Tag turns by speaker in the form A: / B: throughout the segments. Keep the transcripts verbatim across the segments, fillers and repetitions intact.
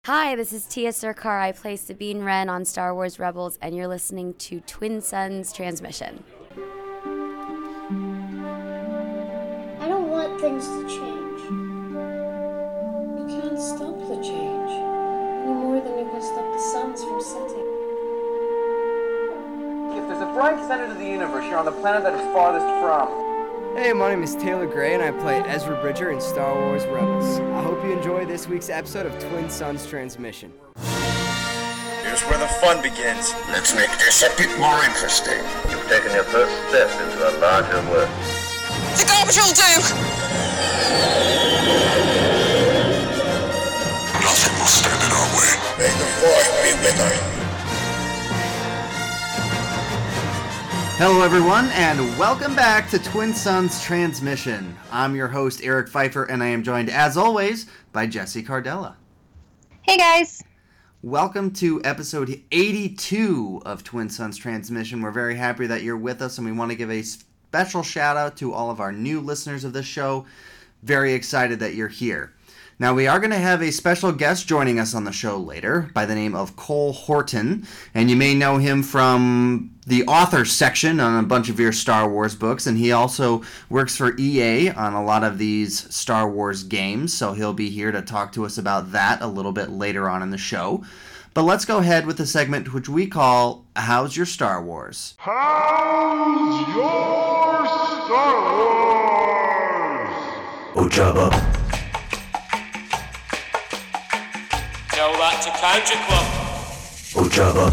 A: Hi, this is Tia Sircar. I play Sabine Wren on Star Wars Rebels, and you're listening to Twin Suns Transmission.
B: I don't want things to change. You can't stop the change, any more than you can stop the suns from setting.
C: If there's a bright center to the universe, you're on the planet that it's farthest from.
D: Hey, my name is Taylor Gray, and I play Ezra Bridger in Star Wars Rebels. I hope you enjoy this week's episode of Twin Suns Transmission.
E: Here's where the fun begins.
F: Let's make this a bit more interesting.
G: You've taken your first step into a larger world.
H: The garbage will do!
F: Nothing will stand in our way.
G: May the Force be with us.
I: Hello everyone, and welcome back to Twin Suns Transmission. I'm your host, Eric Pfeiffer, and I am joined, as always, by Jesse Cardella.
J: Hey guys!
I: Welcome to episode eighty-two of Twin Suns Transmission. We're very happy that you're with us, and we want to give a special shout out to all of our new listeners of this show. Very excited that you're here. Now, we are going to have a special guest joining us on the show later by the name of Cole Horton, and you may know him from the author section on a bunch of your Star Wars books, and he also works for E A on a lot of these Star Wars games, so he'll be here to talk to us about that a little bit later on in the show. But let's go ahead with the segment which we call How's Your Star Wars?
K: How's your Star Wars?
F: Ojaba.
L: Tell that to Country Club.
F: Ojaba.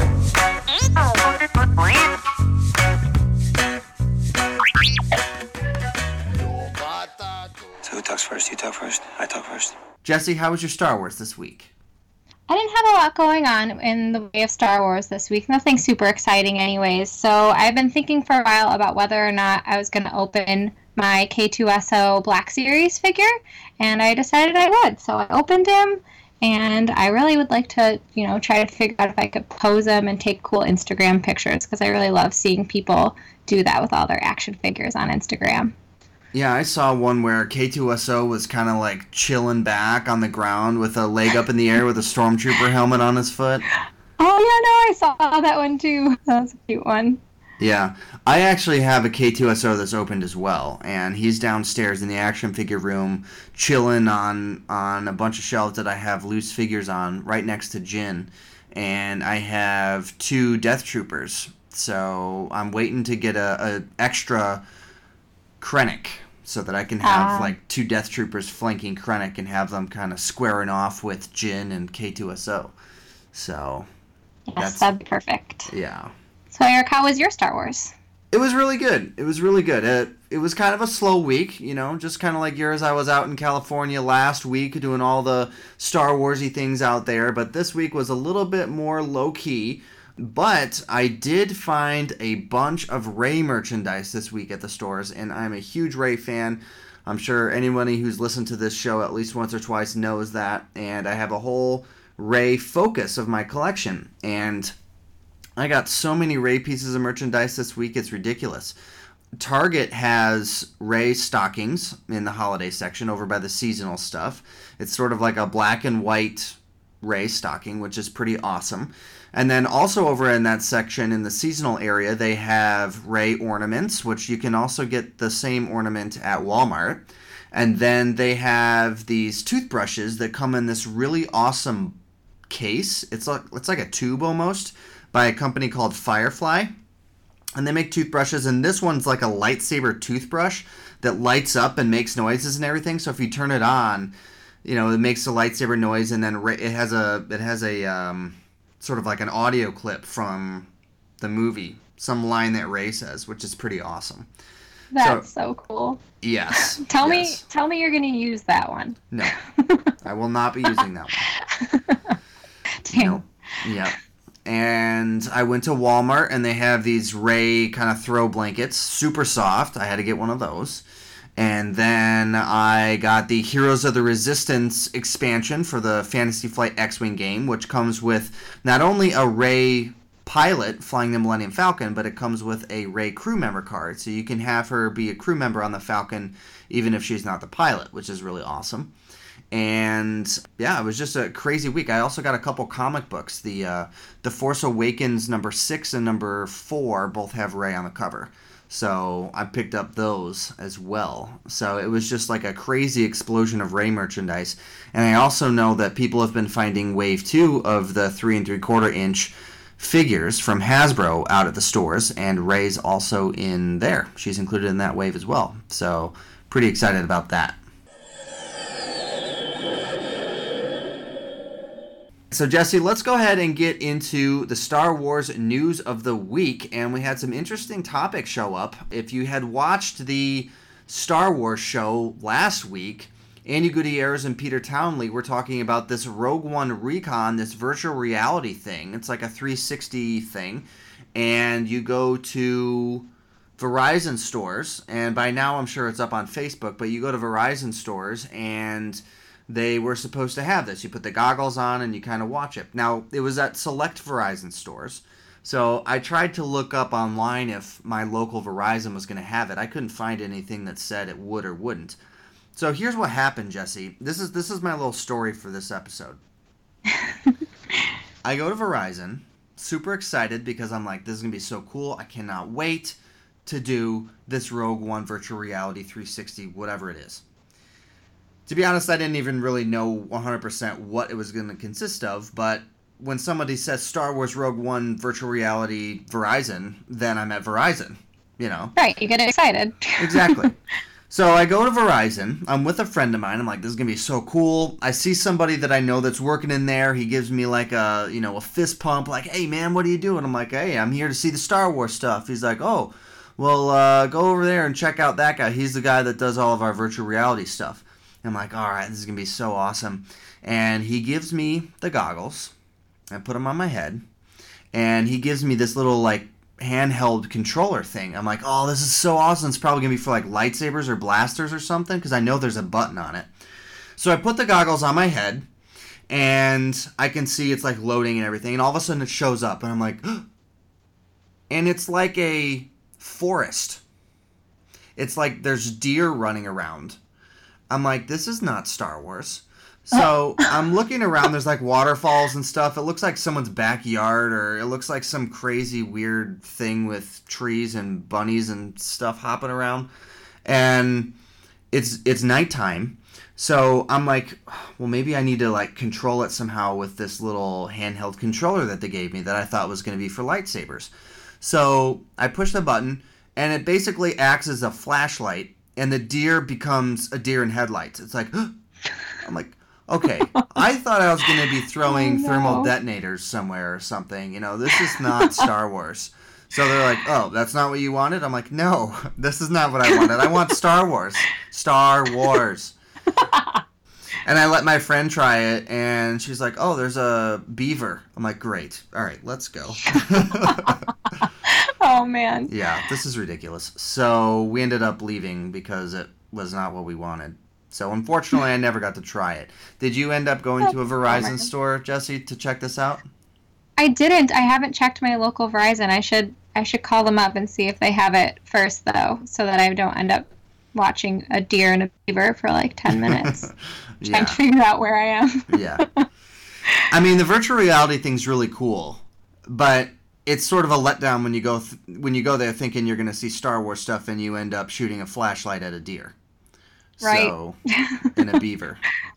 E: So who talks first? You talk first? I talk first.
I: Jesse, how was your Star Wars this week?
J: I didn't have a lot going on in the way of Star Wars this week. Nothing super exciting anyways. So I've been thinking for a while about whether or not I was going to open my K two S O Black Series figure, and I decided I would. So I opened him, and I really would like to, you know, try to figure out if I could pose him and take cool Instagram pictures, because I really love seeing people do that with all their action figures on Instagram.
I: Yeah, I saw one where K two S O was kind of like chilling back on the ground with a leg up in the air with a Stormtrooper helmet on his foot.
J: Oh, yeah, no, I saw that one too. That was a cute one.
I: Yeah, I actually have a K two S O that's opened as well, and he's downstairs in the action figure room chilling on, on a bunch of shelves that I have loose figures on right next to Jyn, and I have two Death Troopers, so I'm waiting to get a, a extra Krennic so that I can have uh, like two Death Troopers flanking Krennic and have them kind of squaring off with Jyn and K two S O. So
J: yes,
I: that's,
J: that'd be perfect.
I: Yeah.
J: So Eric, how was your Star Wars?
I: It was really good. It was really good. It, it was kind of a slow week, you know, just kind of like yours. I was out in California last week doing all the Star Wars-y things out there, but this week was a little bit more low-key. But I did find a bunch of Rey merchandise this week at the stores, and I'm a huge Rey fan. I'm sure anybody who's listened to this show at least once or twice knows that, and I have a whole Rey focus of my collection, and I got so many Rey pieces of merchandise this week, it's ridiculous. Target has Rey stockings in the holiday section over by the seasonal stuff. It's sort of like a black and white Rey stocking, which is pretty awesome. And then also over in that section in the seasonal area, they have Rey ornaments, which you can also get the same ornament at Walmart. And then they have these toothbrushes that come in this really awesome case. It's like it's like a tube almost, by a company called Firefly. And they make toothbrushes, and this one's like a lightsaber toothbrush that lights up and makes noises and everything. So if you turn it on, you know, it makes a lightsaber noise, and then it has a it has a um, sort of like an audio clip from the movie, some line that Rey says, which is pretty awesome.
J: That's so, so cool.
I: Yes.
J: tell
I: yes.
J: me, tell me you're going to use that one.
I: No, I will not be using that one.
J: Damn.
I: No. Yeah. And I went to Walmart, and they have these Rey kind of throw blankets, super soft. I had to get one of those. And then I got the Heroes of the Resistance expansion for the Fantasy Flight X-Wing game, which comes with not only a Rey pilot flying the Millennium Falcon, but it comes with a Rey crew member card. So you can have her be a crew member on the Falcon even if she's not the pilot, which is really awesome. And yeah, it was just a crazy week. I also got a couple comic books. The uh, The Force Awakens number six and number four both have Rey on the cover. So I picked up those as well. So it was just like a crazy explosion of Rey merchandise. And I also know that people have been finding wave two of the three and three quarter inch figures from Hasbro out at the stores, and Rey's also in there. She's included in that wave as well. So pretty excited about that. So, Jesse, let's go ahead and get into the Star Wars news of the week. And we had some interesting topics show up. If you had watched the Star Wars show last week, Andy Gutierrez and Peter Townley were talking about this Rogue One Recon, this virtual reality thing. It's like a three sixty thing. And you go to Verizon stores, and by now I'm sure it's up on Facebook, but you go to Verizon stores and they were supposed to have this. You put the goggles on and you kind of watch it. Now, it was at select Verizon stores. So I tried to look up online if my local Verizon was going to have it. I couldn't find anything that said it would or wouldn't. So here's what happened, Jesse. This is this is my little story for this episode. I go to Verizon, super excited because I'm like, this is going to be so cool. I cannot wait to do this Rogue One virtual reality three sixty, whatever it is. To be honest, I didn't even really know one hundred percent what it was going to consist of, but when somebody says Star Wars Rogue One virtual reality Verizon, then I'm at Verizon, you know?
J: Right, you get excited.
I: Exactly. So I go to Verizon. I'm with a friend of mine. I'm like, this is going to be so cool. I see somebody that I know that's working in there. He gives me like a, you know, a fist pump, like, hey, man, what are you doing? I'm like, hey, I'm here to see the Star Wars stuff. He's like, oh, well, uh, go over there and check out that guy. He's the guy that does all of our virtual reality stuff. I'm like, all right, this is going to be so awesome. And he gives me the goggles. I put them on my head. And he gives me this little, like, handheld controller thing. I'm like, oh, this is so awesome. It's probably going to be for, like, lightsabers or blasters or something, because I know there's a button on it. So I put the goggles on my head, and I can see it's, like, loading and everything. And all of a sudden it shows up, and I'm like, and it's like a forest. It's like there's deer running around. I'm like, this is not Star Wars. So I'm looking around. There's like waterfalls and stuff. It looks like someone's backyard, or it looks like some crazy weird thing with trees and bunnies and stuff hopping around. And it's it's nighttime. So I'm like, well, maybe I need to like control it somehow with this little handheld controller that they gave me that I thought was going to be for lightsabers. So I push the button, and it basically acts as a flashlight. And the deer becomes a deer in headlights. It's like, I'm like, okay, I thought I was going to be throwing oh, no. thermal detonators somewhere or something. You know, this is not Star Wars. So they're like, oh, that's not what you wanted? I'm like, no, this is not what I wanted. I want Star Wars. Star Wars. And I let my friend try it, and she's like, oh, there's a beaver. I'm like, great. All right, let's go.
J: Oh, man.
I: Yeah, this is ridiculous. So we ended up leaving because it was not what we wanted. So unfortunately, I never got to try it. Did you end up going to a Verizon store, Jesse, to check this out?
J: I didn't. I haven't checked my local Verizon. I should I should call them up and see if they have it first, though, so that I don't end up watching a deer and a beaver for like ten minutes.
I: Yeah.
J: Trying to figure out where I am.
I: Yeah. I mean, the virtual reality thing's really cool, but it's sort of a letdown when you go th- when you go there thinking you're going to see Star Wars stuff and you end up shooting a flashlight at a deer.
J: Right.
I: So, and a beaver.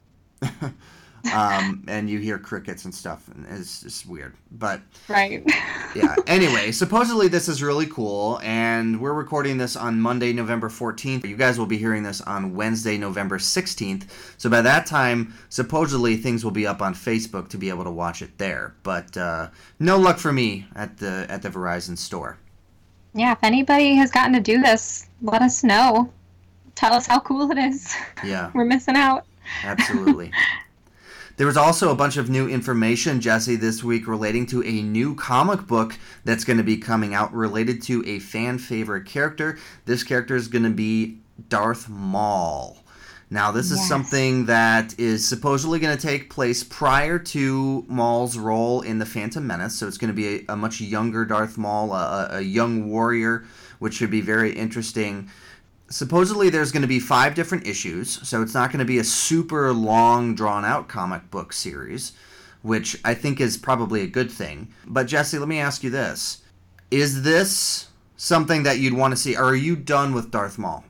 I: um, and you hear crickets and stuff, and it's just weird. But
J: right.
I: Yeah. Anyway, supposedly this is really cool, and we're recording this on Monday, November fourteenth. You guys will be hearing this on Wednesday, November sixteenth. So by that time, supposedly things will be up on Facebook to be able to watch it there. But uh, no luck for me at the at the Verizon store.
J: Yeah, if anybody has gotten to do this, let us know. Tell us how cool it is.
I: Yeah.
J: We're missing out.
I: Absolutely. There was also a bunch of new information, Jesse, this week relating to a new comic book that's going to be coming out related to a fan favorite character. This character is going to be Darth Maul. Now, this is yes. something that is supposedly going to take place prior to Maul's role in The Phantom Menace. So it's going to be a, a much younger Darth Maul, a, a young warrior, which should be very interesting. supposedly there's going to be five different issues, so it's not going to be a super long, drawn-out comic book series, which I think is probably a good thing. But Jesse, let me ask you this. Is this something that you'd want to see, or are you done with Darth Maul?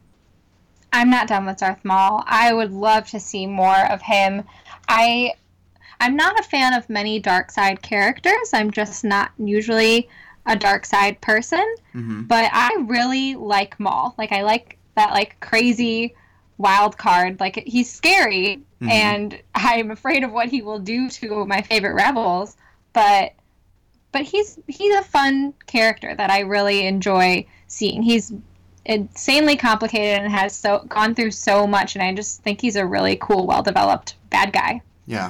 J: I'm not done with Darth Maul. I would love to see more of him. I, I'm not a fan of many dark side characters. I'm just not usually a dark side person. Mm-hmm. But I really like Maul. Like, I like that, like, crazy wild card. Like, he's scary, mm-hmm. and I'm afraid of what he will do to my favorite rebels. But but he's he's a fun character that I really enjoy seeing. He's insanely complicated and has so gone through so much, and I just think he's a really cool, well-developed bad guy.
I: Yeah.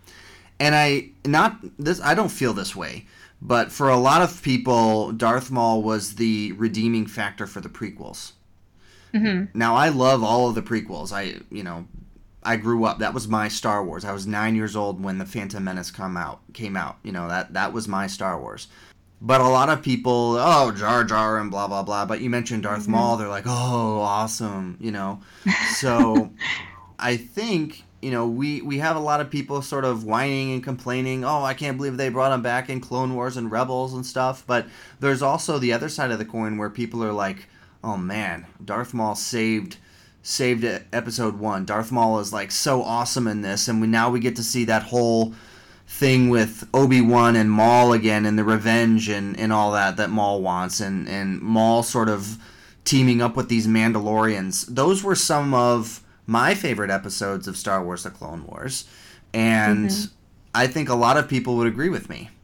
I: And I not this I don't feel this way, but for a lot of people, Darth Maul was the redeeming factor for the prequels. Mm-hmm. Now, I love all of the prequels. I, you know, I grew up. That was my Star Wars. I was nine years old when The Phantom Menace come out, came out. You know, that, that was my Star Wars. But a lot of people, oh, Jar Jar and blah, blah, blah. But you mentioned Darth mm-hmm. Maul. They're like, oh, awesome, you know. So I think, you know, we, we have a lot of people sort of whining and complaining, oh, I can't believe they brought him back in Clone Wars and Rebels and stuff. But there's also the other side of the coin where people are like, oh man, Darth Maul saved saved episode one. Darth Maul is like so awesome in this, and we now we get to see that whole thing with Obi-Wan and Maul again, and the revenge and, and all that that Maul wants, and, and Maul sort of teaming up with these Mandalorians. Those were some of my favorite episodes of Star Wars: The Clone Wars, and mm-hmm. I think a lot of people would agree with me.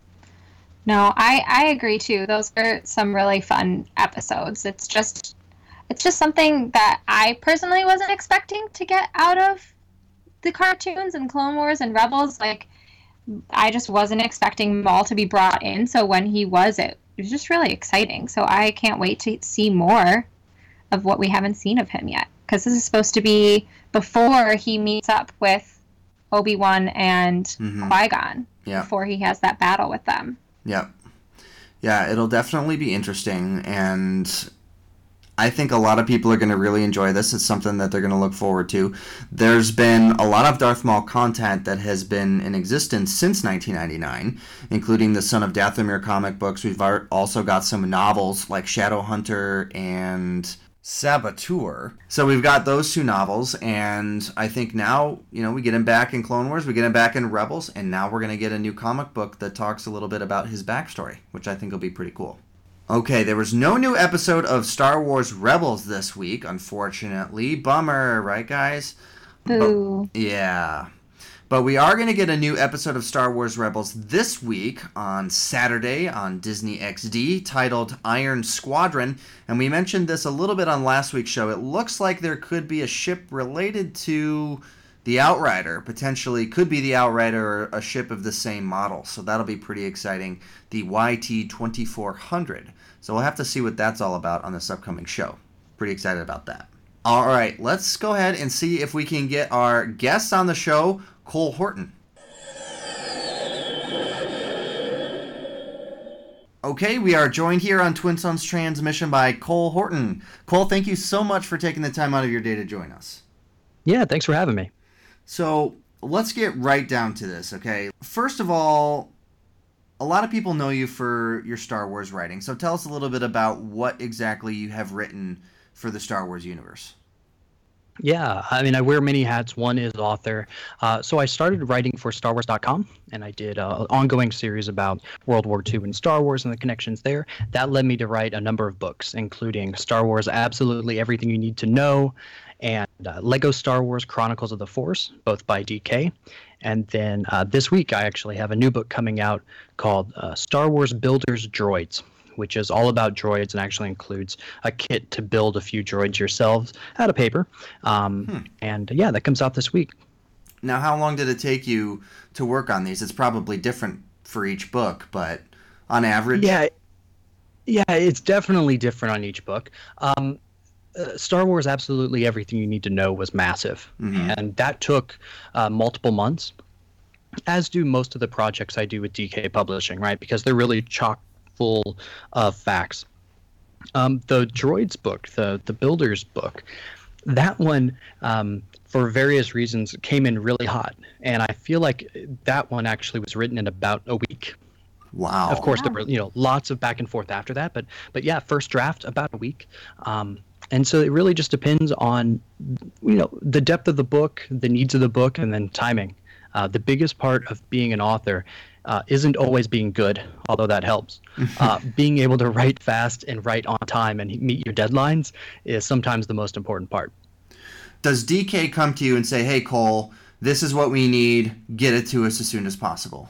J: No, I, I agree too. Those are some really fun episodes. It's just it's just something that I personally wasn't expecting to get out of the cartoons and Clone Wars and Rebels. Like, I just wasn't expecting Maul to be brought in. So when he was, it, it was just really exciting. So I can't wait to see more of what we haven't seen of him yet. Because this is supposed to be before he meets up with Obi-Wan and mm-hmm. Qui-Gon. Yeah. Before he has that battle with them.
I: Yep. Yeah, it'll definitely be interesting, and I think a lot of people are going to really enjoy this. It's something that they're going to look forward to. There's been a lot of Darth Maul content that has been in existence since nineteen ninety-nine, including the Son of Dathomir comic books. We've also got some novels like Shadowhunter and Saboteur. So we've got those two novels, and I think now, you know, we get him back in Clone Wars, we get him back in Rebels, and now we're going to get a new comic book that talks a little bit about his backstory, which I think will be pretty cool. Okay, there was no new episode of Star Wars Rebels this week, unfortunately. Bummer, right, guys?
J: Boo.
I: But, yeah. But we are going to get a new episode of Star Wars Rebels this week on Saturday on Disney X D titled Iron Squadron. And we mentioned this a little bit on last week's show. It looks like there could be a ship related to the Outrider. Potentially could be the Outrider or a ship of the same model. So that'll be pretty exciting. The Y T twenty-four hundred. So we'll have to see what that's all about on this upcoming show. Pretty excited about that. All right, let's go ahead and see if we can get our guests on the show, Cole Horton. Okay, we are joined here on Twin Suns Transmission by Cole Horton. Cole, thank you so much for taking the time out of your day to join us.
M: Yeah, thanks for having me.
I: So let's get right down to this, okay? First of all, a lot of people know you for your Star Wars writing, so tell us a little bit about what exactly you have written for the Star Wars universe.
M: Yeah, I mean, I wear many hats. One is author. Uh, so I started writing for Star Wars dot com, and I did uh, an ongoing series about World War Two and Star Wars and the connections there. That led me to write a number of books, including Star Wars Absolutely Everything You Need to Know, and uh, Lego Star Wars Chronicles of the Force, both by D K. And then uh, this week, I actually have a new book coming out called uh, Star Wars Builders Droids, which is all about droids and actually includes a kit to build a few droids yourselves out of paper. Um, hmm. And yeah, that comes out this week.
I: Now, how long did it take you to work on these? It's probably different for each book, but on average?
M: Yeah, yeah, it's definitely different on each book. Um, uh, Star Wars Absolutely Everything You Need to Know was massive, mm-hmm. and that took uh, multiple months, as do most of the projects I do with D K Publishing, right? Because they're really chock full of facts. Um, the Droids book, the the Builders book, that one, um, for various reasons, came in really hot, and I feel like that one actually was written in about a week.
I: Wow.
M: Of course,
I: wow.
M: there were, you know, lots of back and forth after that, but but yeah, first draft about a week. Um, and so it really just depends on, you know, the depth of the book, the needs of the book, and then timing. Uh, the biggest part of being an author uh, isn't always being good, although that helps. Uh, being able to write fast and write on time and meet your deadlines is sometimes the most important part.
I: Does D K come to you and say, hey, Cole, this is what we need, get it to us as soon as possible?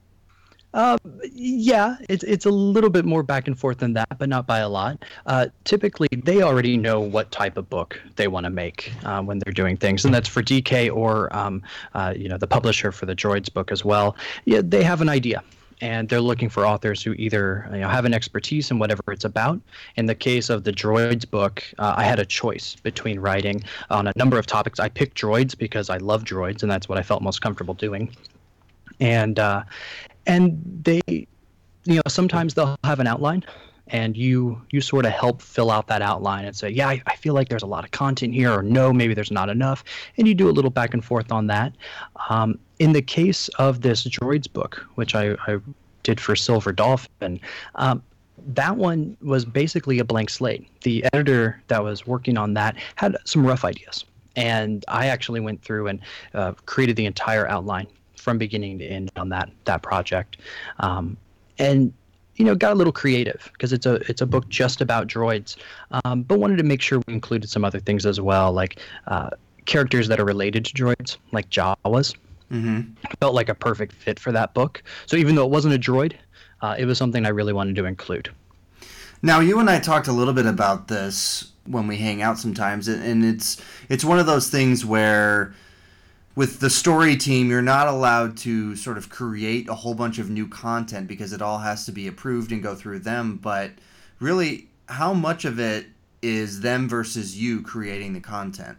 M: Uh, yeah, it's it's a little bit more back and forth than that, but not by a lot. Uh, typically, they already know what type of book they want to make uh, when they're doing things, and that's for D K or um, uh, you know, the publisher for the Droids book as well. Yeah, they have an idea, and they're looking for authors who either, you know, have an expertise in whatever it's about. In the case of the Droids book, uh, I had a choice between writing on a number of topics. I picked droids because I love droids, and that's what I felt most comfortable doing. And uh, and they, you know, sometimes they'll have an outline, and you you sort of help fill out that outline and say, yeah, I, I feel like there's a lot of content here, or no, maybe there's not enough, and you do a little back and forth on that. Um, in the case of this Droids book, which I, I did for Silver Dolphin, um, that one was basically a blank slate. The editor that was working on that had some rough ideas, and I actually went through and uh, created the entire outline from beginning to end on that that project, um, and you know, got a little creative because it's a it's a book just about droids, um, but wanted to make sure we included some other things as well, like uh, characters that are related to droids, like Jawas.
I: Mm-hmm.
M: Felt like a perfect fit for that book. So even though it wasn't a droid, uh, it was something I really wanted to include.
I: Now, you and I talked a little bit about this when we hang out sometimes, and it's it's one of those things where with the story team, you're not allowed to sort of create a whole bunch of new content because it all has to be approved and go through them. But really, how much of it is them versus you creating the content?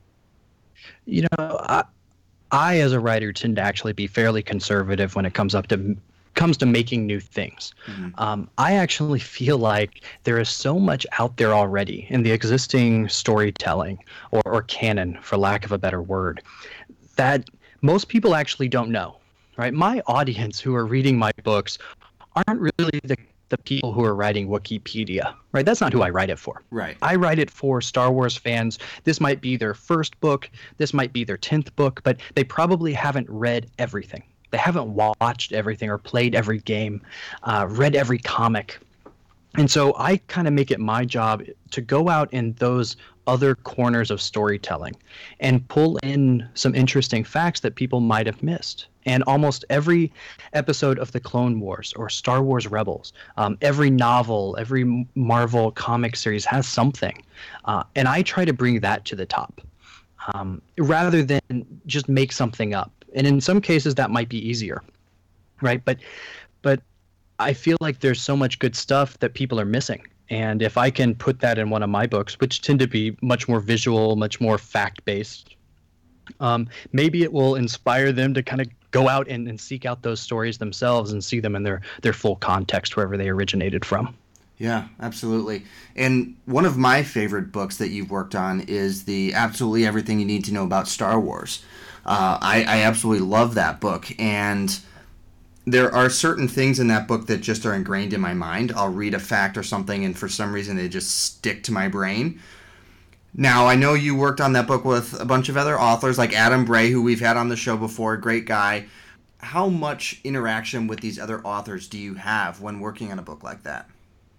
M: You know, I, I as a writer tend to actually be fairly conservative when it comes up to comes to making new things. Mm-hmm. Um, I actually feel like there is so much out there already in the existing storytelling or, or canon, for lack of a better word, that most people actually don't know, right? My audience who are reading my books aren't really the, the people who are writing Wikipedia, right? That's not who I write it for.
I: Right.
M: I write it for Star Wars fans. This might be their first book. This might be their tenth book, but they probably haven't read everything. They haven't watched everything or played every game, uh, read every comic. And so I kind of make it my job to go out in those other corners of storytelling and pull in some interesting facts that people might have missed. And almost every episode of the Clone Wars or Star Wars Rebels, um, every novel, every Marvel comic series has something. Uh, and I try to bring that to the top um, rather than just make something up. And in some cases that might be easier, right? But but I feel like there's so much good stuff that people are missing. And if I can put that in one of my books, which tend to be much more visual, much more fact-based, um, maybe it will inspire them to kind of go out and, and seek out those stories themselves and see them in their, their full context, wherever they originated from.
I: Yeah, absolutely. And one of my favorite books that you've worked on is the Absolutely Everything You Need to Know About Star Wars. Uh, I, I absolutely love that book, and there are certain things in that book that just are ingrained in my mind. I'll read a fact or something, and for some reason they just stick to my brain. Now, I know you worked on that book with a bunch of other authors, like Adam Bray, who we've had on the show before, great guy. How much interaction with these other authors do you have when working on a book like that?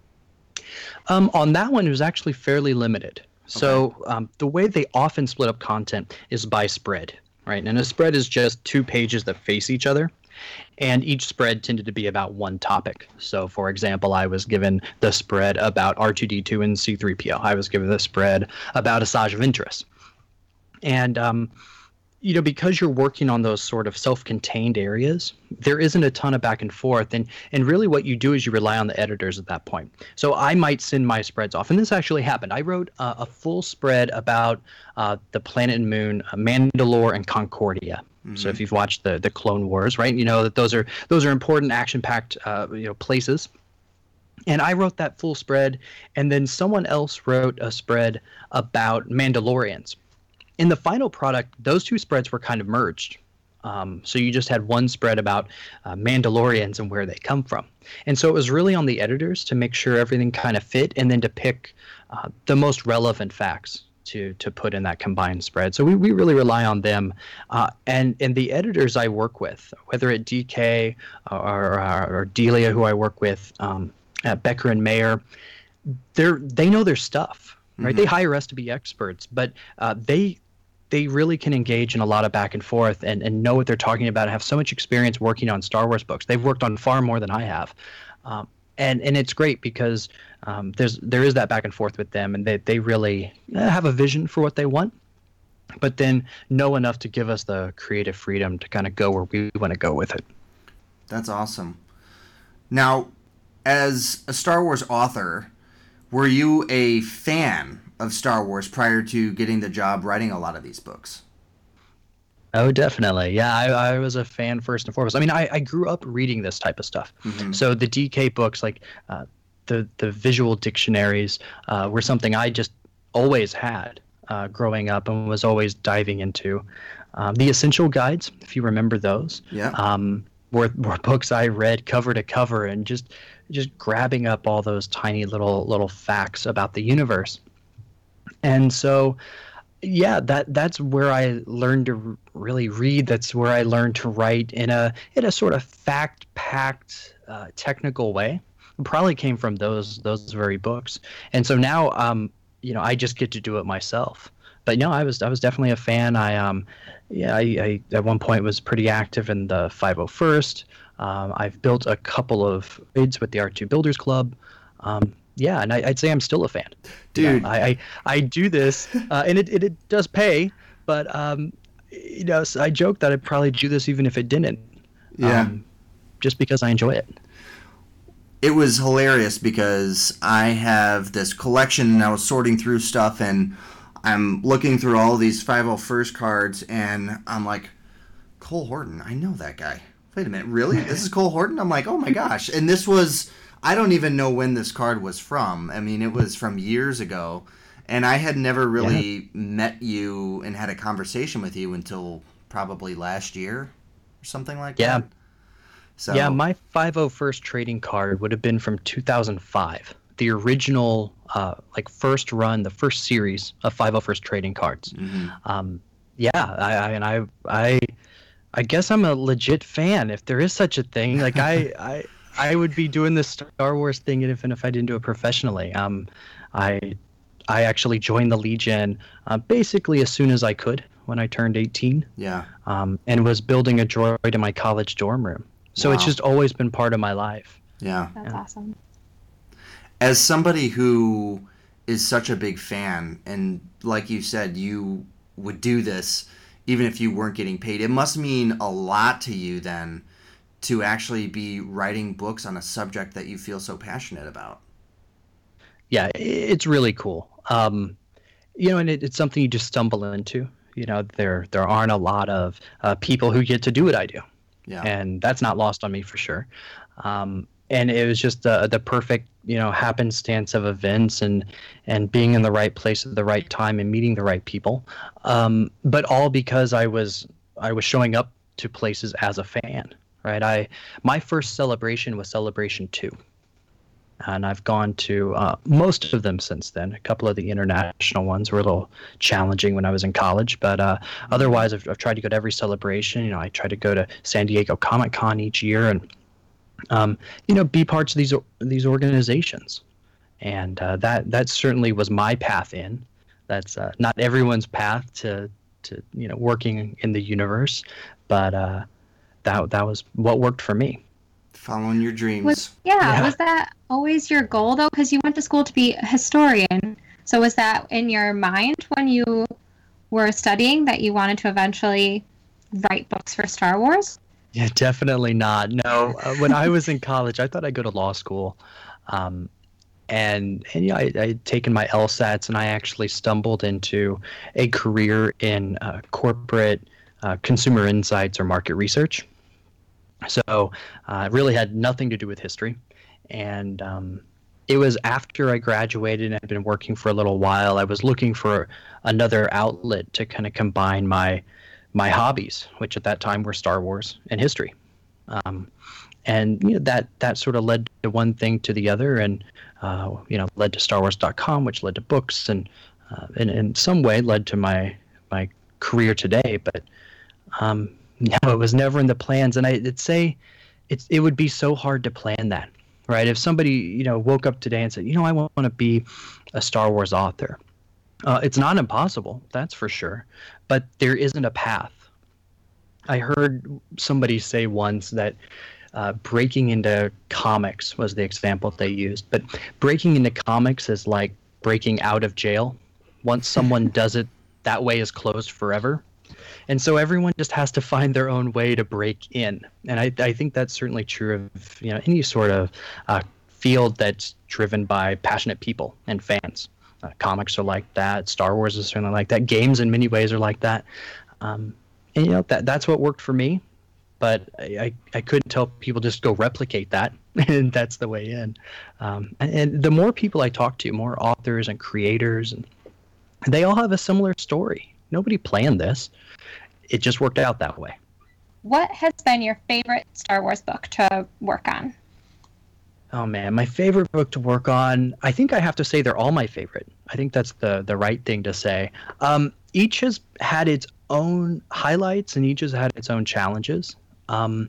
M: Um, on that one, it was actually fairly limited. Okay. So um, the way they often split up content is by spread, right? And a spread is just two pages that face each other. And each spread tended to be about one topic. So, for example, I was given the spread about R two D two and C three P O. I was given the spread about Asajj Ventress. And, um, you know, because you're working on those sort of self-contained areas, there isn't a ton of back and forth. And, and really what you do is you rely on the editors at that point. So I might send my spreads off. And this actually happened. I wrote uh, a full spread about uh, the planet and moon, uh, Mandalore and Concordia. Mm-hmm. So if you've watched the the Clone Wars, right, you know that those are those are important action-packed uh, you know places. And I wrote that full spread, and then someone else wrote a spread about Mandalorians. In the final product, those two spreads were kind of merged. Um, so you just had one spread about uh, Mandalorians and where they come from. And so it was really on the editors to make sure everything kind of fit, and then to pick uh, the most relevant facts to to put in that combined spread. So we, we really rely on them. Uh, and, and the editors I work with, whether at D K or, or, or Delia, who I work with, um, at Becker and Mayer, they're, they know their stuff, right? Mm-hmm. They hire us to be experts, but uh, they they really can engage in a lot of back and forth and, and know what they're talking about and have so much experience working on Star Wars books. They've worked on far more than I have. Um, and, and it's great because um, there's there is that back and forth with them, and they, they really have a vision for what they want, but then know enough to give us the creative freedom to kind of go where we want to go with it.
I: That's awesome. Now, as a Star Wars author, were you a fan of Star Wars prior to getting the job writing a lot of these books?
M: Oh, definitely. Yeah, I, I was a fan first and foremost. I mean, I, I grew up reading this type of stuff. Mm-hmm. So the D K books, like uh, the, the visual dictionaries, uh, were something I just always had uh, growing up and was always diving into. Um, the Essential Guides, if you remember those,
I: yeah.
M: um, were, were books I read cover to cover and just just grabbing up all those tiny little little facts about the universe. And so, yeah, that that's where I learned to really read. That's where I learned to write in a in a sort of fact-packed, uh, technical way. It probably came from those those very books. And so now, um, you know, I just get to do it myself. But no, I was I was definitely a fan. I um, yeah, I, I at one point was pretty active in the five oh first. Um, I've built a couple of raids with the R two Builders Club. Um, yeah, and I, I'd say I'm still a fan.
I: Dude,
M: you know, I, I I do this, uh, and it, it it does pay. But um, you know, so I joke that I'd probably do this even if it didn't.
I: Yeah.
M: Um, just because I enjoy it.
I: It was hilarious because I have this collection, and I was sorting through stuff, and I'm looking through all these five oh first cards, and I'm like, Cole Horton, I know that guy. Wait a minute, really? This is Cole Horton? I'm like, oh my gosh. And this was, I don't even know when this card was from. I mean, it was from years ago. And I had never really yeah. met you and had a conversation with you until probably last year or something like
M: yeah.
I: that. So
M: Yeah, my five oh first trading card would have been from two thousand five. The original, uh, like, first run, the first series of five oh first trading cards.
I: Mm-hmm.
M: Um, yeah, I, I and I, I, I guess I'm a legit fan, if there is such a thing. Like, I, I, I would be doing this Star Wars thing even if I didn't do it professionally. Um, I, I actually joined the Legion uh, basically as soon as I could when I turned eighteen.
I: Yeah.
M: Um, and was building a droid in my college dorm room. So
I: wow.
M: It's just always been part of my life.
I: Yeah.
J: That's
M: yeah.
J: awesome.
I: As somebody who is such a big fan, and like you said, you would do this even if you weren't getting paid, it must mean a lot to you then to actually be writing books on a subject that you feel so passionate about.
M: Yeah, it's really cool. Um, you know, and it, it's something you just stumble into. You know, there there aren't a lot of uh, people who get to do what I do.
I: Yeah.
M: And that's not lost on me for sure. Um, and it was just the the perfect, you know, happenstance of events and and being in the right place at the right time and meeting the right people. Um, but all because I was I was showing up to places as a fan, right? I my first celebration was Celebration two. And I've gone to uh, most of them since then. A couple of the international ones were a little challenging when I was in college, but uh, otherwise I've, I've tried to go to every celebration. You know, I try to go to San Diego Comic Con each year, and um, you know, be parts of these these organizations. And uh, that that certainly was my path in. That's uh, not everyone's path to to you know working in the universe, but uh, that that was what worked for me.
I: Following your dreams.
J: Was, yeah,
M: Yeah.
J: was that always your goal, though? Because you went to school to be a historian. So was that in your mind when you were studying that you wanted to eventually write books for Star Wars?
M: Yeah, definitely not. No, uh, when I was in college, I thought I'd go to law school. Um, and, and you know, I, I'd taken my LSATs, and I actually stumbled into a career in uh, corporate uh, consumer insights or market research. So uh, it really had nothing to do with history. And um, it was after I graduated and had been working for a little while. I was looking for another outlet to kind of combine my my hobbies, which at that time were Star Wars and history. Um, and you know, that that sort of led to one thing to the other, and uh, you know, led to Star Wars dot com, which led to books, and uh, in in some way led to my my career today. But um, no, it was never in the plans, and I'd say it's it would be so hard to plan that, right? If somebody you know woke up today and said, you know, I want to be a Star Wars author, uh, it's not impossible, that's for sure, but there isn't a path. I heard somebody say once that uh, breaking into comics was the example they used, but breaking into comics is like breaking out of jail. Once someone does it, that way is closed forever. And so everyone just has to find their own way to break in. And I, I think that's certainly true of you know any sort of uh, field that's driven by passionate people and fans. Uh, comics are like that. Star Wars is certainly like that. Games in many ways are like that. Um, and you know that that's what worked for me. But I, I, I couldn't tell people just go replicate that, and that's the way in. Um, and, and the more people I talk to, more authors and creators, and they all have a similar story. Nobody planned this. It just worked out that way.
J: What has been your favorite Star Wars book to work on?
M: Oh, man, my favorite book to work on, I think I have to say they're all my favorite. I think that's the, the right thing to say. Um, each has had its own highlights, and each has had its own challenges. Um,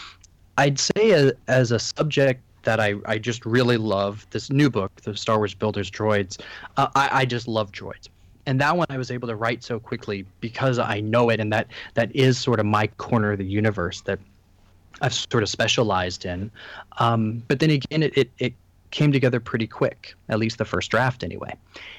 M: I'd say a, as a subject that I, I just really love, this new book, the Star Wars Builders Droids, uh, I, I just love droids. And that one I was able to write so quickly because I know it, and that that is sort of my corner of the universe that I've sort of specialized in. Um, but then again, it, it, it came together pretty quick, at least the first draft anyway.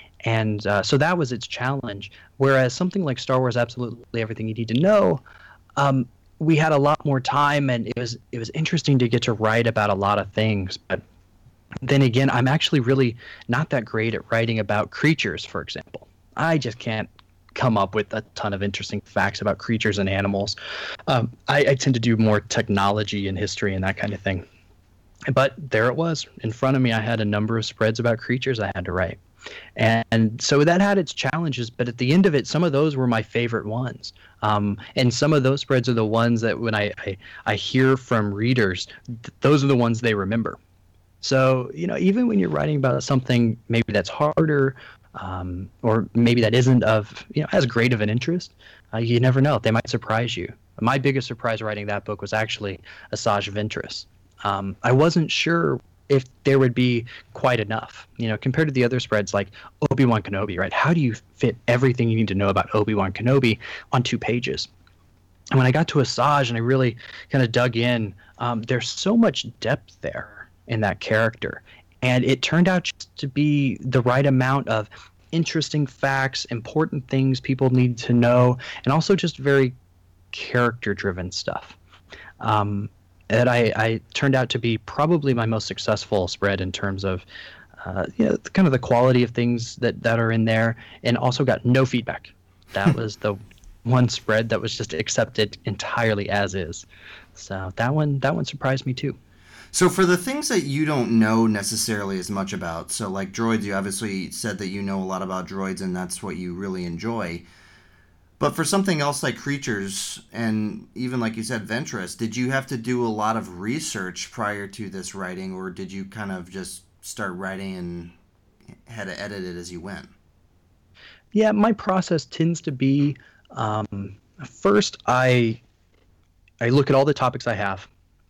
M: And uh, so that was its challenge. Whereas something like Star Wars Absolutely Everything You Need to Know, um, we had a lot more time, and it was it was interesting to get to write about a lot of things. But then again, I'm actually really not that great at writing about creatures, for example. I just can't come up with a ton of interesting facts about creatures and animals. Um, I, I tend to do more technology and history and that kind of thing. But there it was. In front of me, I had a number of spreads about creatures I had to write. And so that had its challenges, but at the end of it, some of those were my favorite ones. Um, and some of those spreads are the ones that when I, I, I hear from readers, th- those are the ones they remember. So, you know, even when you're writing about something maybe that's harder, um, or maybe that isn't of, you know, as great of an interest, uh, you never know. They might surprise you. My biggest surprise writing that book was actually Asajj Ventress. Um, I wasn't sure if there would be quite enough, you know, compared to the other spreads like Obi-Wan Kenobi, right? How do you fit everything you need to know about Obi-Wan Kenobi on two pages? And when I got to Asajj and I really kind of dug in, um, there's so much depth there in that character. And it turned out just to be the right amount of interesting facts, important things people need to know, and also just very character-driven stuff. Um, that I, I turned out to be probably my most successful spread in terms of uh, you know, kind of the quality of things that, that are in there, and also got no feedback. That was the one spread that was just accepted entirely as is. So that one that one surprised me too.
I: So for the things that you don't know necessarily as much about, so like droids, you obviously said that you know a lot about droids and that's what you really enjoy. But for something else like creatures, and even like you said, Ventress, did you have to do a lot of research prior to this writing, or did you kind of just start writing and had to edit it as you went?
M: Yeah, my process tends to be, um, first I I look at all the topics I have,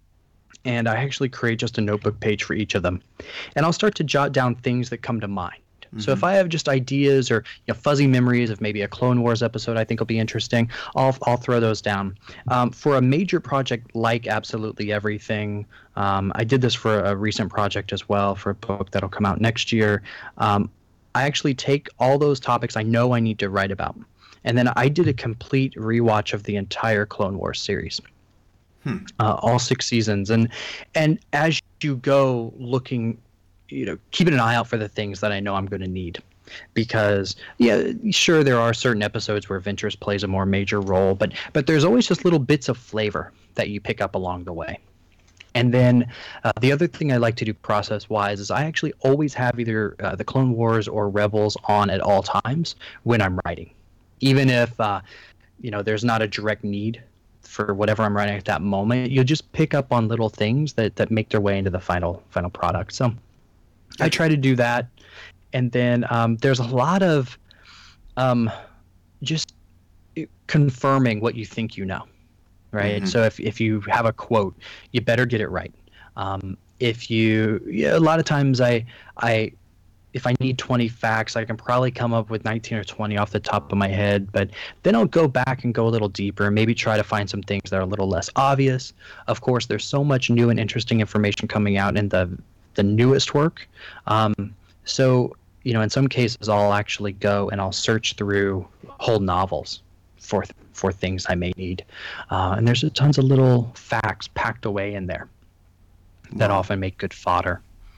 M: and I actually create just a notebook page for each of them. And I'll start to jot down things that come to mind. So if I have just ideas or you know, fuzzy memories of maybe a Clone Wars episode I think will be interesting, I'll I'll throw those down. Um, for a major project like Absolutely Everything, um, I did this for a recent project as well, for a book that'll come out next year. Um, I actually take all those topics I know I need to write about, and then I did a complete rewatch of the entire Clone Wars series. Hmm. Uh, all six seasons. And and as you go looking, you know, keeping an eye out for the things that I know I'm going to need. Because, yeah, sure, there are certain episodes where Ventress plays a more major role, but but there's always just little bits of flavor that you pick up along the way. And then uh, the other thing I like to do process-wise is I actually always have either uh, the Clone Wars or Rebels on at all times when I'm writing. Even if, uh, you know, there's not a direct need for whatever I'm writing at that moment, you'll just pick up on little things that, that make their way into the final final product. So I try to do that. And then um, there's a lot of um, just confirming what you think you know. Right. Mm-hmm. So if, if you have a quote, you better get it right. Um, if you, yeah, a lot of times I, I, if I need twenty facts, I can probably come up with nineteen or twenty off the top of my head, but then I'll go back and go a little deeper and maybe try to find some things that are a little less obvious. Of course, there's so much new and interesting information coming out in the, the newest work. Um, so, you know, in some cases I'll actually go and I'll search through whole novels for for things I may need. Uh, and there's tons of little facts packed away in there that wow. often make good fodder.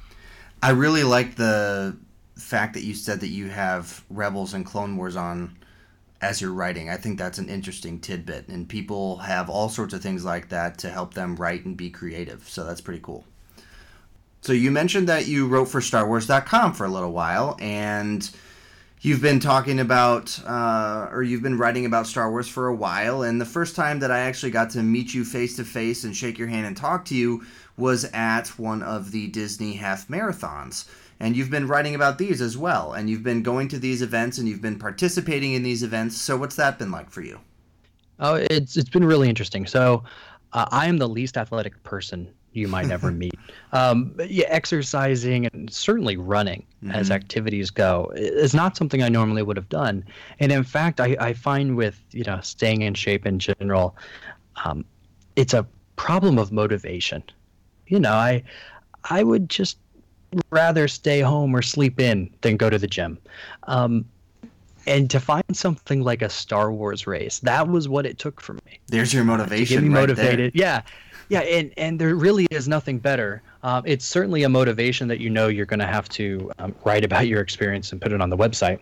I: I really like the fact that you said that you have Rebels and Clone Wars on as you're writing. I think that's an interesting tidbit, and people have all sorts of things like that to help them write and be creative, so that's pretty cool. So you mentioned that you wrote for Star Wars dot com for a little while, and you've been talking about, uh, or you've been writing about Star Wars for a while, and the first time that I actually got to meet you face-to-face and shake your hand and talk to you was at one of the Disney half marathons. And you've been writing about these as well, and you've been going to these events, and you've been participating in these events. So what's that been like for you?
M: Oh, it's it's been really interesting. So uh, I am the least athletic person you might ever meet. Um, but yeah, exercising and certainly running mm-hmm. as activities go is not something I normally would have done. And in fact, I, I find with, you know, staying in shape in general, um, it's a problem of motivation. You know, I I would just rather stay home or sleep in than go to the gym. Um, and to find something like a Star Wars race, that was what it took for me.
I: There's your motivation.
M: To get me
I: right
M: motivated.
I: There.
M: Yeah. Yeah, and, and there really is nothing better. Um, it's certainly a motivation that you know you're going to have to um, write about your experience and put it on the website.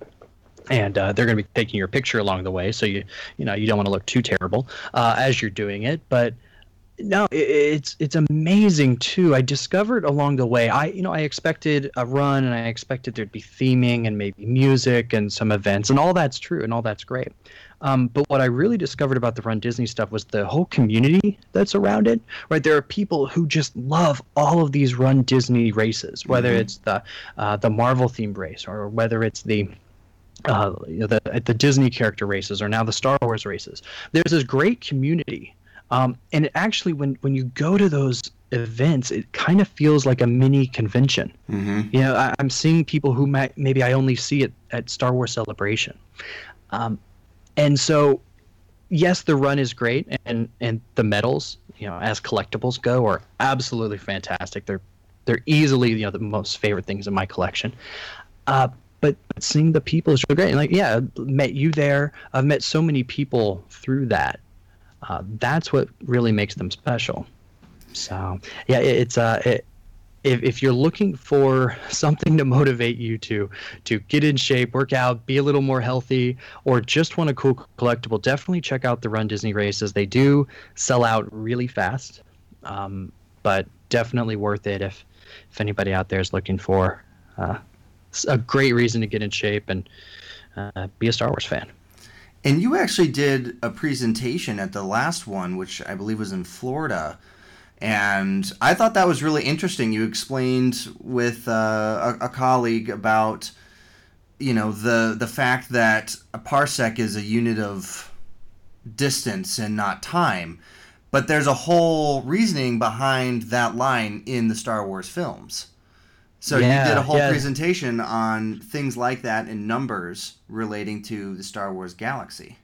M: And uh, they're going to be taking your picture along the way, so you you know you don't want to look too terrible uh, as you're doing it. But no, it, it's it's amazing too. I discovered along the way. I you know I expected a run, and I expected there'd be theming and maybe music and some events, and all that's true, and all that's great. Um, but what I really discovered about the Run Disney stuff was the whole community that's around it, right? There are people who just love all of these Run Disney races, whether mm-hmm. it's the uh, the Marvel themed race, or whether it's the uh, you know, the the Disney character races, or now the Star Wars races. There's this great community, um, and it actually, when when you go to those events, it kind of feels like a mini convention. Mm-hmm. You know, I, I'm seeing people who might, maybe I only see it at Star Wars Celebration. Um, And so, yes, the run is great, and, and the medals, you know, as collectibles go, are absolutely fantastic. They're they're easily, you know, the most favorite things in my collection. Uh, but, but seeing the people is really great. And like, yeah, I've met you there. I've met so many people through that. Uh, that's what really makes them special. So, yeah, it, it's uh, it, If if you're looking for something to motivate you to to get in shape, work out, be a little more healthy, or just want a cool collectible, definitely check out the Run Disney races. They do sell out really fast, um, but definitely worth it if if anybody out there is looking for uh, a great reason to get in shape and uh, be a Star Wars fan.
I: And you actually did a presentation at the last one, which I believe was in Florida. And I thought that was really interesting. You explained with uh, a, a colleague about, you know, the the fact that a parsec is a unit of distance and not time. But there's a whole reasoning behind that line in the Star Wars films. So yeah, you did a whole yeah. presentation on things like that in numbers relating to the Star Wars galaxy.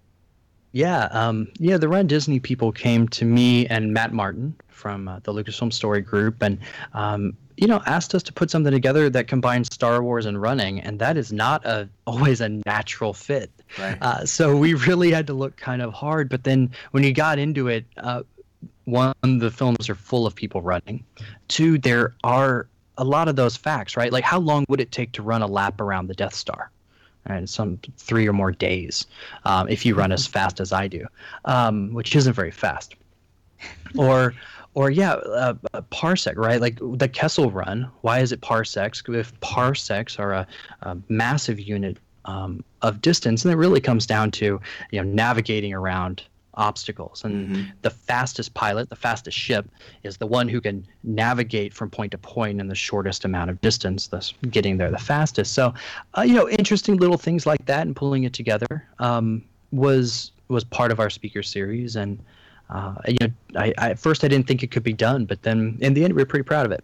M: Yeah, um, yeah. The Run Disney people came to me and Matt Martin from uh, the Lucasfilm Story Group, and um, you know, asked us to put something together that combines Star Wars and running, and that is not a always a natural fit.
I: Right.
M: Uh, so we really had to look kind of hard. But then when you got into it, uh, one, the films are full of people running. Two, there are a lot of those facts, right? Like, how long would it take to run a lap around the Death Star? And some three or more days um, if you run as fast as I do, um, which isn't very fast. or or yeah, uh, uh, parsec, right? Like the Kessel Run. Why is it parsecs? If parsecs are a, a massive unit um, of distance, and it really comes down to you know navigating around obstacles. And mm-hmm. the fastest pilot, the fastest ship, is the one who can navigate from point to point in the shortest amount of distance, thus getting there the fastest. So, uh, you know, interesting little things like that and pulling it together um, was was part of our speaker series. And uh, you know, I, I, at first I didn't think it could be done, but then in the end we were pretty proud of it.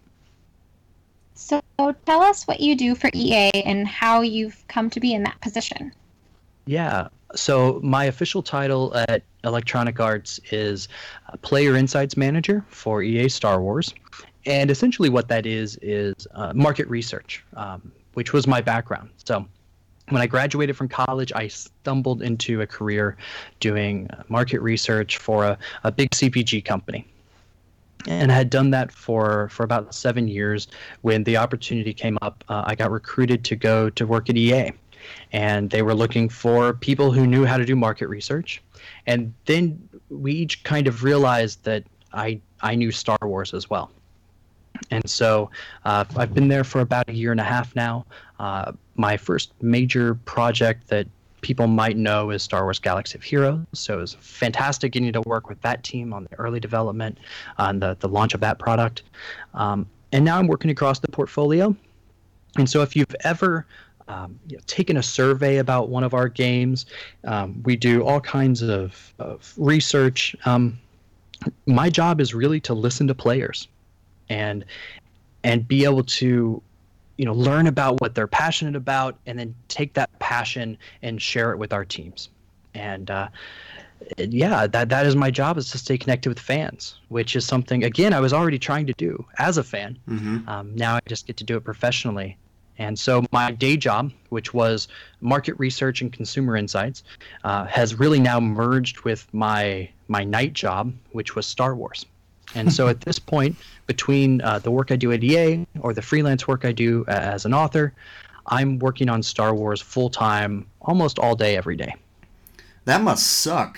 J: So tell us what you do for E A and how you've come to be in that position.
M: Yeah. So my official title at Electronic Arts is Player Insights Manager for E A Star Wars. And essentially what that is is uh, market research, um, which was my background. So when I graduated from college, I stumbled into a career doing market research for a, a big C P G company. And I had done that for, for about seven years. When the opportunity came up, uh, I got recruited to go to work at E A. And they were looking for people who knew how to do market research. And then we each kind of realized that I I knew Star Wars as well. And so uh, I've been there for about a year and a half now. Uh, my first major project that people might know is Star Wars Galaxy of Heroes. So it was fantastic getting to work with that team on the early development, on the, the launch of that product. Um, and now I'm working across the portfolio. And so if you've ever Um, you know, taken a survey about one of our games. Um, we do all kinds of, of research. Um, my job is really to listen to players and and be able to, you know, learn about what they're passionate about and then take that passion and share it with our teams. And uh, yeah, that that is my job, is to stay connected with fans, which is something, again, I was already trying to do as a fan. Mm-hmm. Um, now I just get to do it professionally. And so my day job, which was market research and consumer insights, uh, has really now merged with my my night job, which was Star Wars. And so at this point, between uh, the work I do at E A or the freelance work I do as an author, I'm working on Star Wars full-time almost all day, every day.
I: That must suck.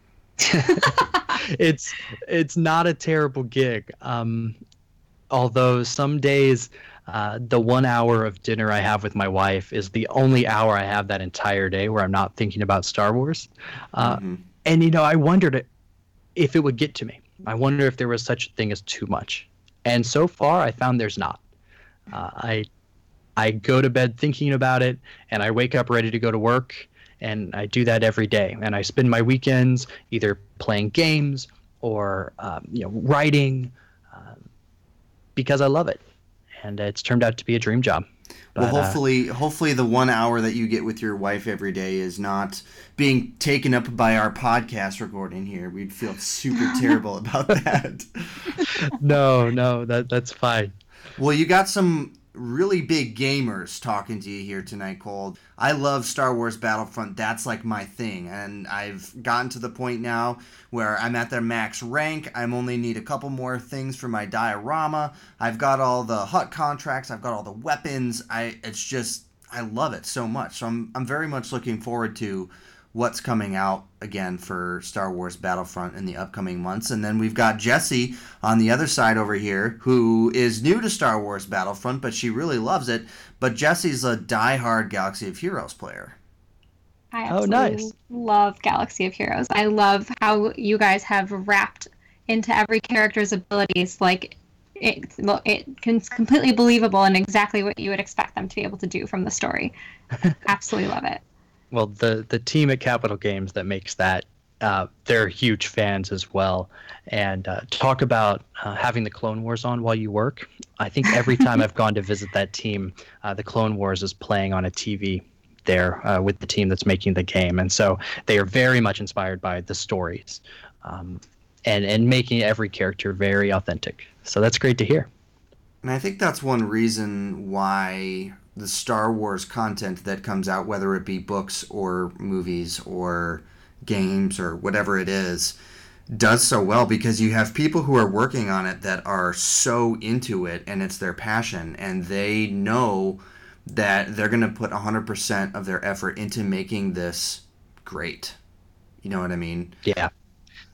M: it's it's not a terrible gig. Um, although some days... Uh, the one hour of dinner I have with my wife is the only hour I have that entire day where I'm not thinking about Star Wars. Uh, mm-hmm. And, you know, I wondered if it would get to me. I wonder if there was such a thing as too much. And so far, I found there's not. Uh, I I go to bed thinking about it, and I wake up ready to go to work, and I do that every day. And I spend my weekends either playing games or, um, you know, writing uh, because I love it. And it's turned out to be a dream job. But,
I: well, hopefully, uh, hopefully the one hour that you get with your wife every day is not being taken up by our podcast recording here. We'd feel super terrible about that.
M: No, no, that that's fine.
I: Well, you got some really big gamers talking to you here tonight, Cole. I love Star Wars Battlefront. That's like my thing. And I've gotten to the point now where I'm at their max rank. I only need a couple more things for my diorama. I've got all the H U T contracts. I've got all the weapons. I it's just, I love it so much. So I'm I'm very much looking forward to what's coming out again for Star Wars Battlefront in the upcoming months. And then we've got Jessie on the other side over here, who is new to Star Wars Battlefront, but she really loves it. But Jessie's a diehard Galaxy of Heroes player.
J: I absolutely oh, nice. love Galaxy of Heroes. I love how you guys have wrapped into every character's abilities. Like, it, it's completely believable and exactly what you would expect them to be able to do from the story. Absolutely love it.
M: Well, the, the team at Capital Games that makes that, uh, they're huge fans as well. And uh, talk about uh, having the Clone Wars on while you work. I think every time I've gone to visit that team, uh, the Clone Wars is playing on a T V there uh, with the team that's making the game. And so they are very much inspired by the stories um, and, and making every character very authentic. So that's great to hear.
I: And I think that's one reason why the Star Wars content that comes out, whether it be books or movies or games or whatever it is, does so well, because you have people who are working on it that are so into it and it's their passion, and they know that they're going to put one hundred percent of their effort into making this great. You know what I mean?
M: Yeah.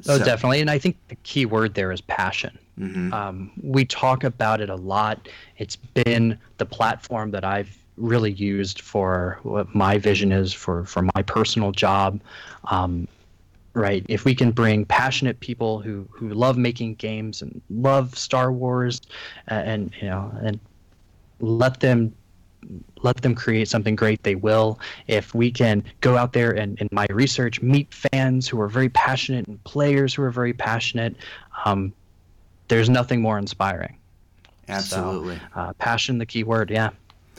M: Oh,
I: So-
M: definitely. And I think the key word there is passion.
I: Mhm.
M: Um, we talk about it a lot. It's been the platform that I've really used for what my vision is for, for my personal job. Um, right. If we can bring passionate people who, who love making games and love Star Wars and, and you know, and let them let them create something great, they will. If we can go out there and, in my research, meet fans who are very passionate and players who are very passionate, um, there's nothing more inspiring.
I: Absolutely.
M: So, uh, passion, the key word, yeah.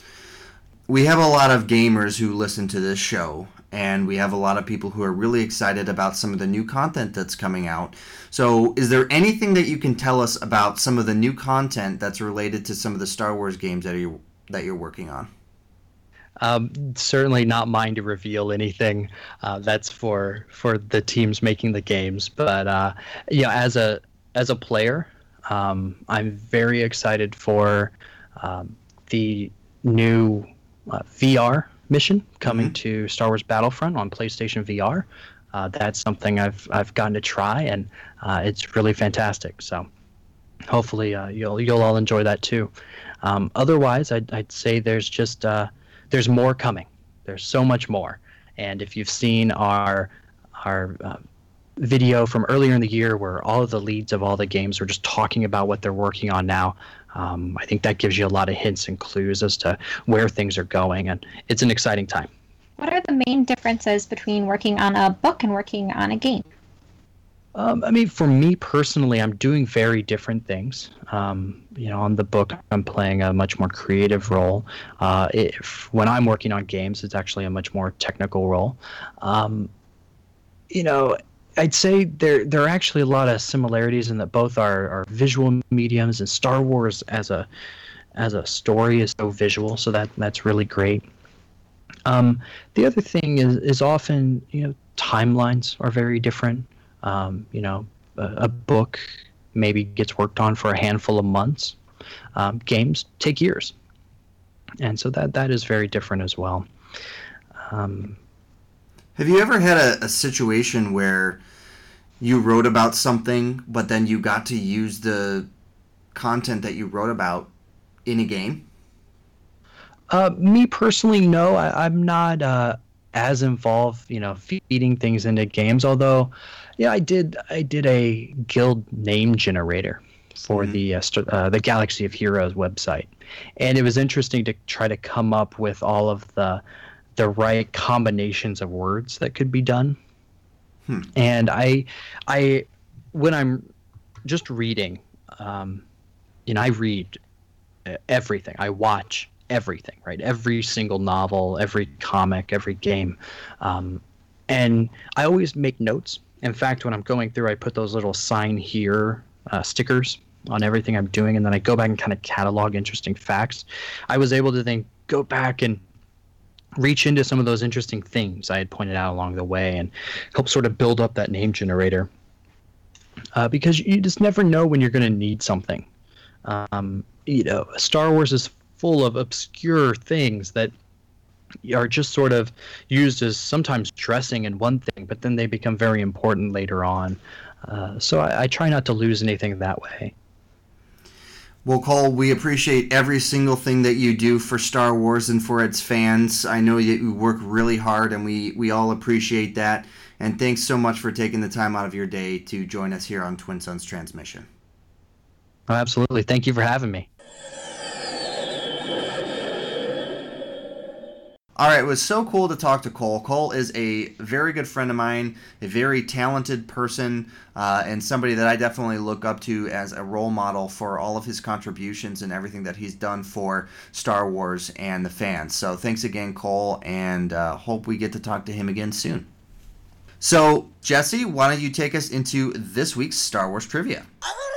I: We have a lot of gamers who listen to this show, and we have a lot of people who are really excited about some of the new content that's coming out. So is there anything that you can tell us about some of the new content that's related to some of the Star Wars games that are that you're working on?
M: Um, certainly not mine to reveal anything. Uh, that's for for the teams making the games. But uh, you know, as a as a player, um, I'm very excited for um, the new uh, V R mission coming mm-hmm. to Star Wars Battlefront on PlayStation V R. Uh, that's something I've I've gotten to try, and uh, it's really fantastic. So hopefully uh, you'll you'll all enjoy that too. Um, otherwise, I'd I'd say there's just uh, there's more coming. There's so much more. And if you've seen our our uh, video from earlier in the year where all of the leads of all the games were just talking about what they're working on now, um, I think that gives you a lot of hints and clues as to where things are going, and it's an exciting time.
J: What are the main differences between working on a book and working on a game?
M: Um, I mean, for me personally, I'm doing very different things. Um, you know, on the book, I'm playing a much more creative role. Uh, if, when I'm working on games, it's actually a much more technical role. Um, you know, I'd say there there are actually a lot of similarities in that both are, are visual mediums, and Star Wars as a as a story is so visual, so that that's really great. Um, the other thing is is often, you know, timelines are very different. Um, you know, a, a book maybe gets worked on for a handful of months. Um, games take years, and so that that is very different as well. Um,
I: Have you ever had a, a situation where you wrote about something, but then you got to use the content that you wrote about in a game?
M: Uh, me personally, no. I, I'm not uh, as involved, you know, feeding things into games. Although, yeah, I did. I did a guild name generator for mm-hmm. the uh, st- uh, the Galaxy of Heroes website, and it was interesting to try to come up with all of the the right combinations of words that could be done. Hmm. And I, I, when I'm just reading, um, you know, I read everything. I watch everything, right? Every single novel, every comic, every game. Um, and I always make notes. In fact, when I'm going through, I put those little sign here uh, stickers on everything I'm doing. And then I go back and kind of catalog interesting facts. I was able to then go back and reach into some of those interesting things I had pointed out along the way and help sort of build up that name generator. Uh, because you just never know when you're going to need something. Um, you know, Star Wars is full of obscure things that are just sort of used as sometimes dressing in one thing, but then they become very important later on. Uh, so I, I try not to lose anything that way.
I: Well, Cole, we appreciate every single thing that you do for Star Wars and for its fans. I know that you work really hard, and we, we all appreciate that. And thanks so much for taking the time out of your day to join us here on Twin Suns Transmission.
M: Oh, absolutely. Thank you for having me.
I: All right, it was so cool to talk to Cole. Cole is a very good friend of mine, a very talented person, uh, and somebody that I definitely look up to as a role model for all of his contributions and everything that he's done for Star Wars and the fans. So thanks again, Cole, and uh, hope we get to talk to him again soon. So, Jesse, why don't you take us into this week's Star Wars trivia?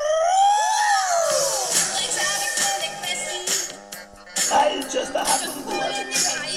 F: I just happen to love it.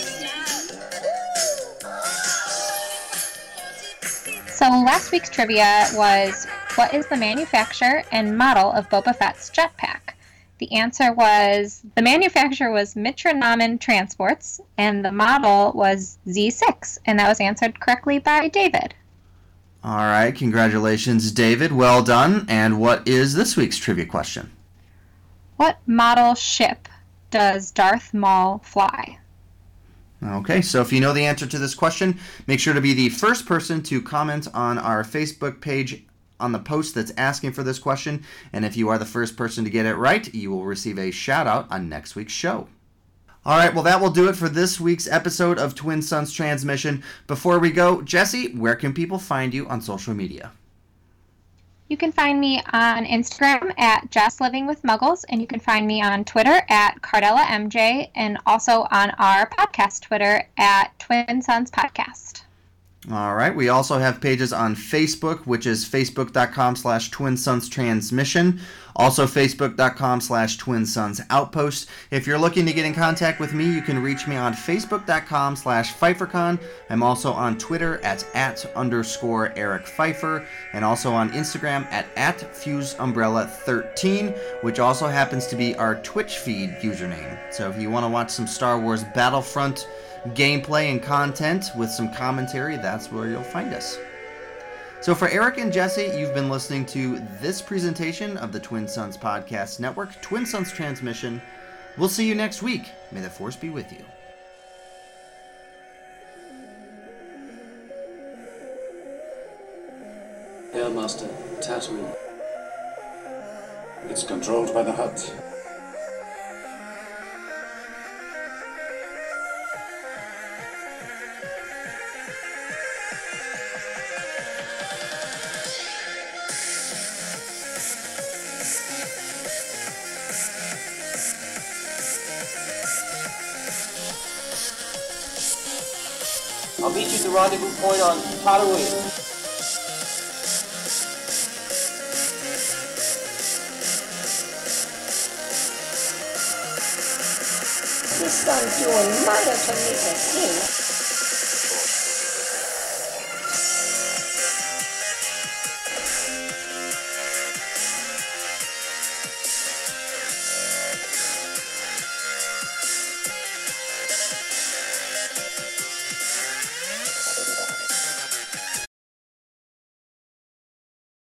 J: So last week's trivia was, what is the manufacturer and model of Boba Fett's jetpack? The answer was, the manufacturer was Mitra Naman Transports, and the model was Z six, and that was answered correctly by David.
I: All right, congratulations, David. Well done. And what is this week's trivia question?
J: What model ship does Darth Maul fly?
I: Okay, so if you know the answer to this question, make sure to be the first person to comment on our Facebook page on the post that's asking for this question. And if you are the first person to get it right, you will receive a shout out on next week's show. All right, well, that will do it for this week's episode of Twin Suns Transmission. Before we go, Jesse, where can people find you on social media?
J: You can find me on Instagram at Just Living with Muggles, and you can find me on Twitter at Cardella M J, and also on our podcast Twitter at Twin Suns Podcast.
I: All right. We also have pages on Facebook, which is facebook.com slash Twin Suns Transmission. Also facebook.com slash Twin Suns Outpost. If you're looking to get in contact with me, you can reach me on facebook.com slash PfeifferCon. I'm also on Twitter at at underscore Eric Pfeiffer, and also on Instagram at at FuseUmbrella thirteen, which also happens to be our Twitch feed username. So if you want to watch some Star Wars Battlefront gameplay and content with some commentary, that's where you'll find us. So for Eric and Jesse, you've been listening to this presentation of the Twin Suns Podcast Network, Twin Suns Transmission. We'll see you next week. May the Force be with you.
N: Airmaster, Tatooine. It's controlled by the Hutt.
L: I'll meet you at the rendezvous point on Tatooine.
B: This son's doing murder to me, the king.